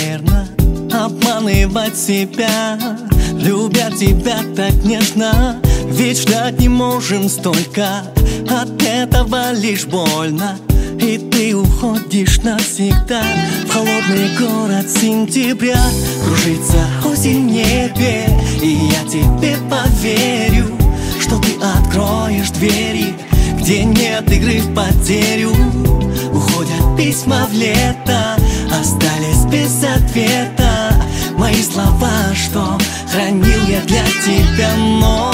неверно обманывать себя, любя тебя так нежно. Ведь ждать не можем столько, от этого лишь больно. И ты уходишь навсегда в холодный город сентября. Кружится осень в небе, и я тебе поверю, что ты откроешь двери, где нет игры в потерю. Уходят письма в лето, остались без ответа мои слова, что хранил я для тебя, но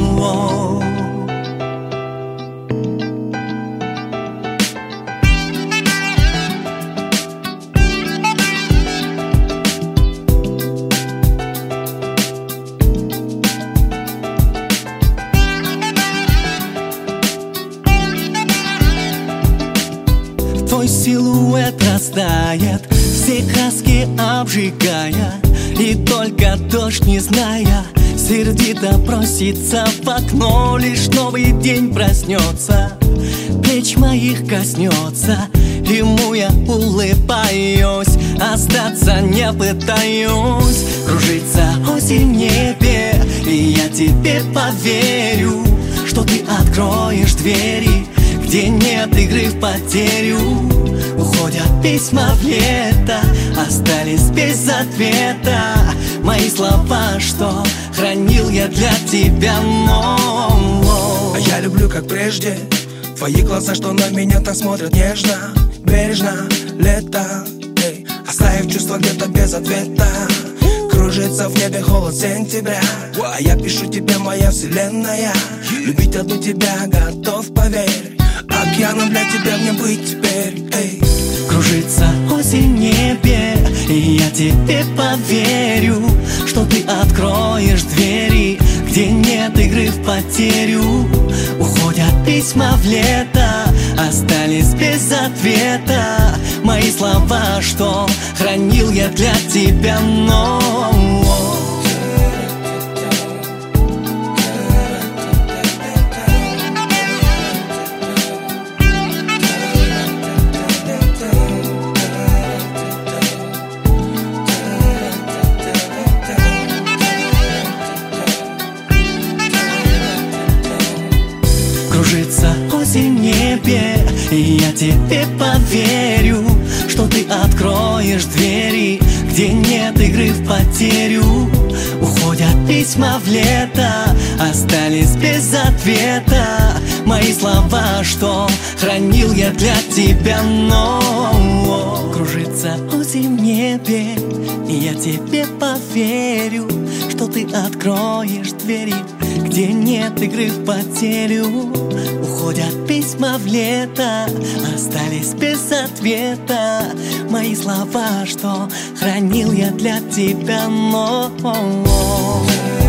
твой силуэт растает, все краски обжигая, и только дождь, не зная, сердито просится в окно. Лишь новый день проснется, плеч моих коснется, ему я улыбаюсь, остаться не пытаюсь. Кружится осень в небе, и я тебе поверю, что ты откроешь двери, где нет игры в потерю. Уходят письма в лето, остались без ответа мои слова, что хранил я для тебя, но а я люблю как прежде твои глаза, что на меня так смотрят нежно, бережно. Лето, эй, оставив чувства где-то без ответа. Кружится в небе холод сентября, а я пишу тебе, моя вселенная. Любить одну тебя готов, поверь. Океаном для тебя мне быть теперь, эй. Кружится осень в небе, и я тебе поверю, что ты откроешь двери, где нет игры в потерю. Уходят письма в лето, остались без ответа мои слова, что хранил я для тебя, но кружится осень в небе, и я тебе поверю, что ты откроешь двери, где нет игры в потерю. Уходят письма в лето, остались без ответа мои слова, что хранил я для тебя, но кружится осень в небе, и я тебе поверю, что ты откроешь двери, где нет игры в потерю. Уходят письма в лето, остались без ответа мои слова, что хранил я для тебя, но